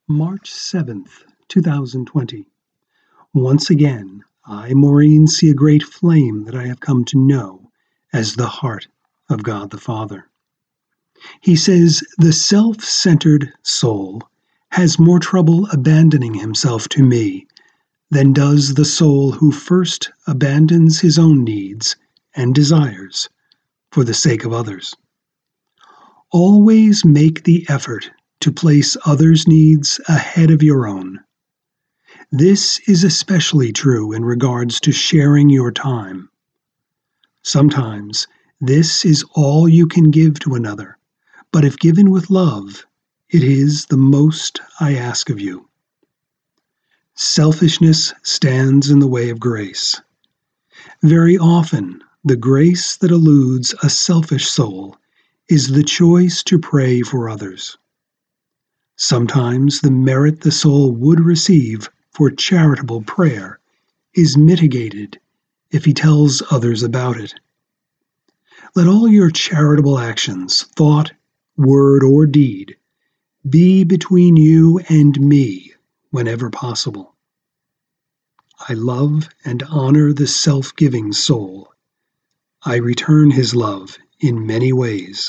March 7th, 2020. Once again, I, Maureen, see a great flame that I have come to know as the heart of God the Father. He says, the self-centered soul has more trouble abandoning himself to me than does the soul who first abandons his own needs and desires for the sake of others. Always make the effort to place others' needs ahead of your own. This is especially true in regards to sharing your time. Sometimes this is all you can give to another, but if given with love, it is the most I ask of you. Selfishness stands in the way of grace. Very often, the grace that eludes a selfish soul is the choice to pray for others. Sometimes the merit the soul would receive for charitable prayer is mitigated if he tells others about it. Let all your charitable actions, thought, word, or deed, be between you and me whenever possible. I love and honor the self-giving soul. I return his love in many ways.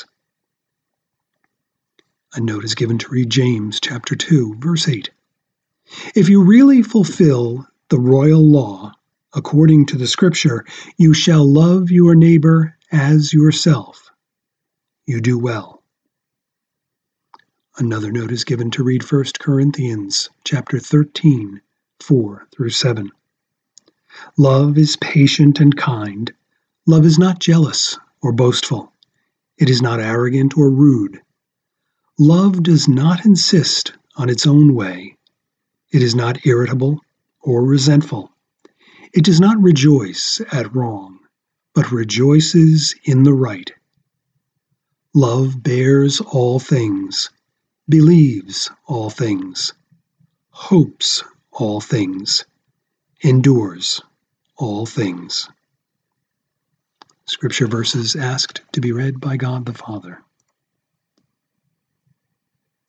A note is given to read James chapter 2, verse 8. If you really fulfill the royal law, according to the scripture, you shall love your neighbor as yourself. You do well. Another note is given to read 1 Corinthians chapter 13, 4 through 7. Love is patient and kind. Love is not jealous or boastful. It is not arrogant or rude. Love does not insist on its own way. It is not irritable or resentful. It does not rejoice at wrong, but rejoices in the right. Love bears all things, believes all things, hopes all things, endures all things. Scripture verses asked to be read by God the Father.